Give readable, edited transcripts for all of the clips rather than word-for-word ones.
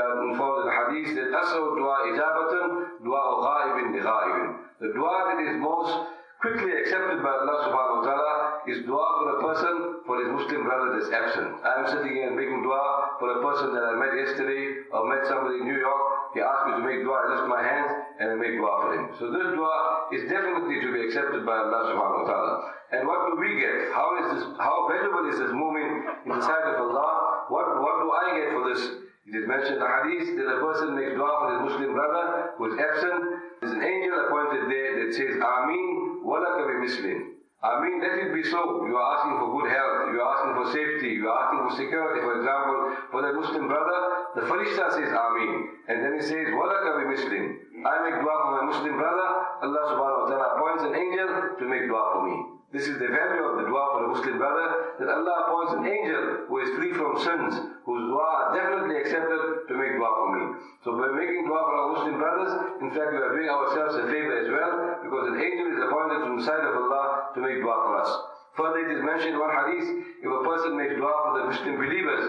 are informed in the hadith that as'u dua ijabatun dua ghaibin li ghaibin. The dua that is most quickly accepted by Allah subhanahu wa ta'ala is dua for a person for his Muslim brother that is absent. I am sitting here making dua for a person that I met yesterday or met somebody in New York. He asked me to make dua, I lift my hands and I make dua for him. So this dua is definitely to be accepted by Allah subhanahu wa ta'ala. And what do we get? How valuable is this movement in the sight of Allah? What do I get for this? It is mentioned in the hadith that a person makes dua for his Muslim brother who is absent. There is an angel appointed there that says, Ameen, walaka bi Muslim. Ameen, let it be so. You are asking for good health, you are asking for safety, you are asking for security, for example, for the Muslim brother. The Farishta says Ameen. And then he says, walaka bi Muslim. I make dua for my Muslim brother. Allah subhanahu wa ta'ala appoints an angel to make dua for me. This is the value of the dua for the Muslim brother, that Allah appoints an angel who is free from sins, whose dua are definitely accepted to make dua for me. So by making dua for our Muslim brothers, in fact we are doing ourselves a favor as well, because an angel is appointed from the side of Allah to make dua for us. Further it is mentioned in one hadith, if a person makes dua for the Muslim believers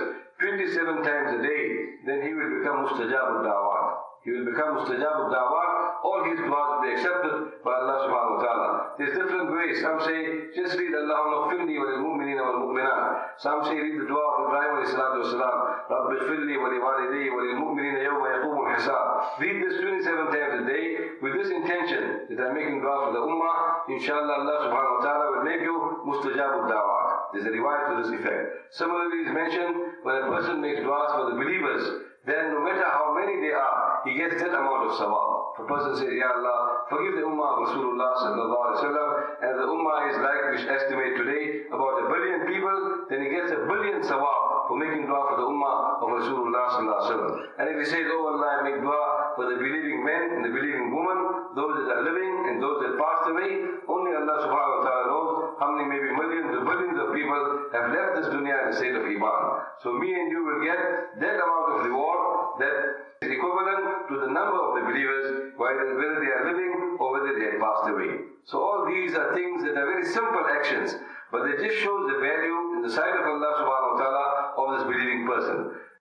27 times a day, then he will become mustajab al-da'wat. He will become mustajab al-da'wat. All his du'as will be accepted by Allah subhanahu wa ta'ala. There's different ways. Some say, just read Allahumma ghfirli wa lil mu'minina wal mu'minat. Some say, read the dua of Ibrahim alayhi salatu wasalam. Rabbi ghfirli wa li walidayya wa lil mu'minina yawma yaqumu al-hisab. Read this 27 times a day with this intention that I'm making dua for the ummah. Inshallah, Allah subhanahu wa ta'ala will make you mustajab al-da'wat. There's a riwayat to this effect. Similarly, it is mentioned when a person makes du'as for the believers, then no matter how many they are, he gets that amount of sawab. If a person says, Ya Allah, forgive the ummah of Rasulullah sallallahu alaihi wasallam, and the ummah is like we estimate today about 1 billion people, then he gets 1 billion sawab for making dua for the ummah of Rasulullah sallallahu alaihi wasallam. And if he says, Oh Allah, I make dua for the believing men and the believing women, those that are living and those that passed away, only Allah subhanahu wa ta'ala knows how many, maybe millions or billions of people have left this dunya in the state of Iman. So me and you will get that amount of reward that is equivalent to the number of the believers, whether they are living or whether they have passed away. So all these are things that are very simple actions, but they just show the value in the sight of Allah subhanahu wa ta'ala of this believing person.